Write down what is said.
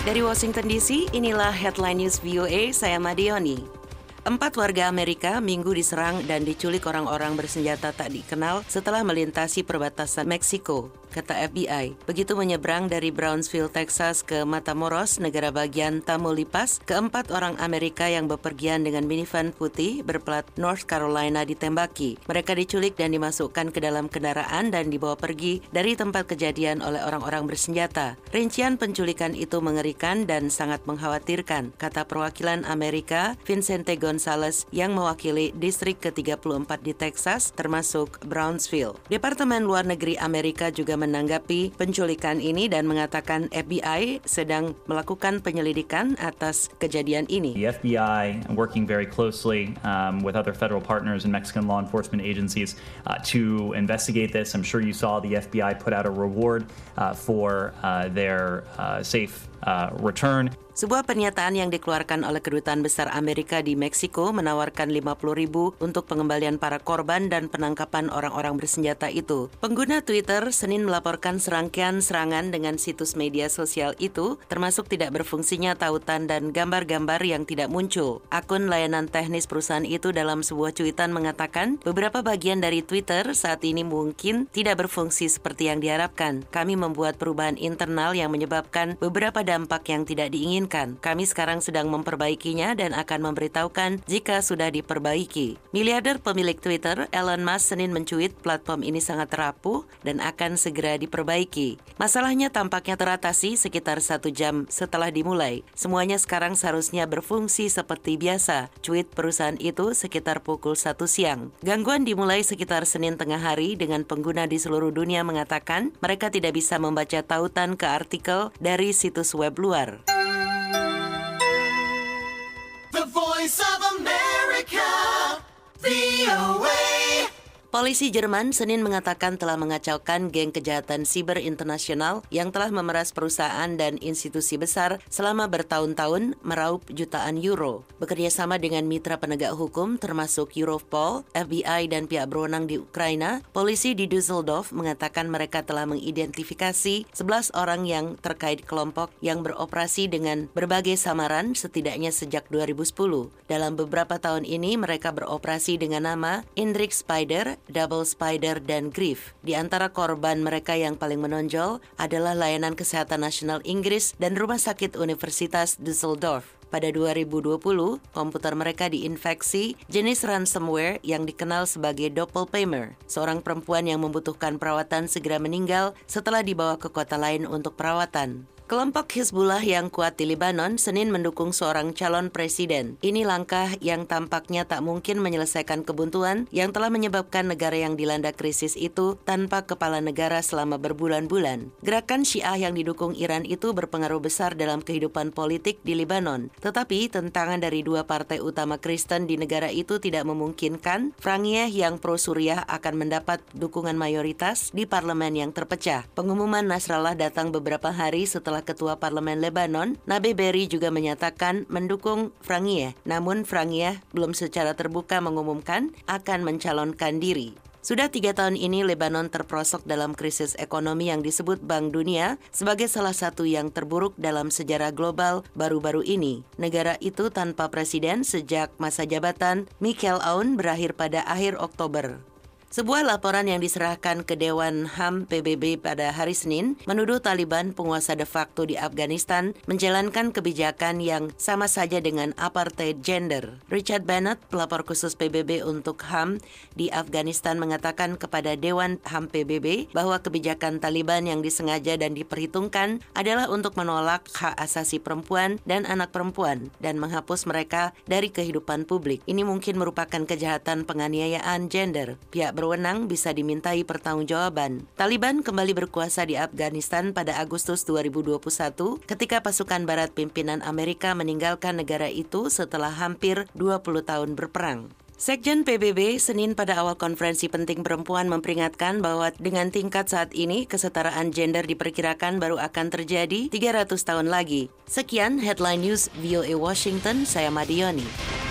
Dari Washington DC, inilah Headline News VOA, saya Madioni. 4 warga Amerika Minggu diserang dan diculik orang-orang bersenjata tak dikenal setelah melintasi perbatasan Meksiko, kata FBI. Begitu menyeberang dari Brownsville, Texas ke Matamoros, negara bagian Tamaulipas, keempat orang Amerika yang bepergian dengan minivan putih berplat North Carolina ditembaki. Mereka diculik dan dimasukkan ke dalam kendaraan dan dibawa pergi dari tempat kejadian oleh orang-orang bersenjata. Rincian penculikan itu mengerikan dan sangat mengkhawatirkan, kata perwakilan Amerika Vicente Gonzalez yang mewakili distrik ke-34 di Texas, termasuk Brownsville. Departemen Luar Negeri Amerika juga menanggapi penculikan ini dan mengatakan FBI sedang melakukan penyelidikan atas kejadian ini. The FBI working very closely with other federal partners and Mexican law enforcement agencies to investigate this. I'm sure you saw the FBI put out a reward for their safe return. Sebuah pernyataan yang dikeluarkan oleh Kedutaan Besar Amerika di Meksiko menawarkan 50.000 untuk pengembalian para korban dan penangkapan orang-orang bersenjata itu. Pengguna Twitter Senin melaporkan serangkaian serangan dengan situs media sosial itu, termasuk tidak berfungsinya tautan dan gambar-gambar yang tidak muncul. Akun layanan teknis perusahaan itu dalam sebuah cuitan mengatakan, beberapa bagian dari Twitter saat ini mungkin tidak berfungsi seperti yang diharapkan. Kami membuat perubahan internal yang menyebabkan beberapa dampak yang tidak diinginkan. Kami sekarang sedang memperbaikinya dan akan memberitahukan jika sudah diperbaiki. Miliarder pemilik Twitter, Elon Musk, Senin mencuit platform ini sangat rapuh dan akan segera diperbaiki. Masalahnya tampaknya teratasi sekitar 1 jam setelah dimulai. Semuanya sekarang seharusnya berfungsi seperti biasa. Cuit perusahaan itu sekitar pukul 1 siang. Gangguan dimulai sekitar Senin tengah hari dengan pengguna di seluruh dunia mengatakan mereka tidak bisa membaca tautan ke artikel dari situs web luar. Voice of America, VOA. Polisi Jerman Senin mengatakan telah mengacaukan geng kejahatan siber internasional yang telah memeras perusahaan dan institusi besar selama bertahun-tahun meraup jutaan euro. Bekerja sama dengan mitra penegak hukum termasuk Europol, FBI dan pihak berwenang di Ukraina, polisi di Düsseldorf mengatakan mereka telah mengidentifikasi 11 orang yang terkait kelompok yang beroperasi dengan berbagai samaran setidaknya sejak 2010. Dalam beberapa tahun ini mereka beroperasi dengan nama Indrik Spider, Double Spider, dan Grief. Di antara korban mereka yang paling menonjol adalah Layanan Kesehatan Nasional Inggris dan Rumah Sakit Universitas Düsseldorf. Pada 2020, komputer mereka diinfeksi jenis ransomware yang dikenal sebagai doppelganger. Seorang perempuan yang membutuhkan perawatan segera meninggal setelah dibawa ke kota lain untuk perawatan. Kelompok Hizbullah yang kuat di Lebanon Senin mendukung seorang calon presiden. Ini langkah yang tampaknya tak mungkin menyelesaikan kebuntuan yang telah menyebabkan negara yang dilanda krisis itu tanpa kepala negara selama berbulan-bulan. Gerakan Syiah yang didukung Iran itu berpengaruh besar dalam kehidupan politik di Lebanon. Tetapi tentangan dari dua partai utama Kristen di negara itu tidak memungkinkan Frangiyeh yang pro-Suriah akan mendapat dukungan mayoritas di parlemen yang terpecah. Pengumuman Nasrallah datang beberapa hari setelah Ketua Parlemen Lebanon, Nabi Berri juga menyatakan mendukung Frangiyeh. Namun Frangiyeh belum secara terbuka mengumumkan akan mencalonkan diri. Sudah 3 tahun ini Lebanon terperosok dalam krisis ekonomi yang disebut Bank Dunia sebagai salah satu yang terburuk dalam sejarah global baru-baru ini. Negara itu tanpa presiden sejak masa jabatan Michel Aoun berakhir pada akhir Oktober. Sebuah laporan yang diserahkan ke Dewan HAM PBB pada hari Senin menuduh Taliban, penguasa de facto di Afghanistan, menjalankan kebijakan yang sama saja dengan apartheid gender. Richard Bennett, pelapor khusus PBB untuk HAM di Afghanistan, mengatakan kepada Dewan HAM PBB bahwa kebijakan Taliban yang disengaja dan diperhitungkan adalah untuk menolak hak asasi perempuan dan anak perempuan dan menghapus mereka dari kehidupan publik. Ini mungkin merupakan kejahatan penganiayaan gender. Pihak berwenang bisa dimintai pertanggungjawaban. Taliban kembali berkuasa di Afghanistan pada Agustus 2021 ketika pasukan barat pimpinan Amerika meninggalkan negara itu setelah hampir 20 tahun berperang. Sekjen PBB Senin pada awal konferensi penting perempuan memperingatkan bahwa dengan tingkat saat ini, kesetaraan gender diperkirakan baru akan terjadi 300 tahun lagi. Sekian Headline News VOA Washington, saya Madioni.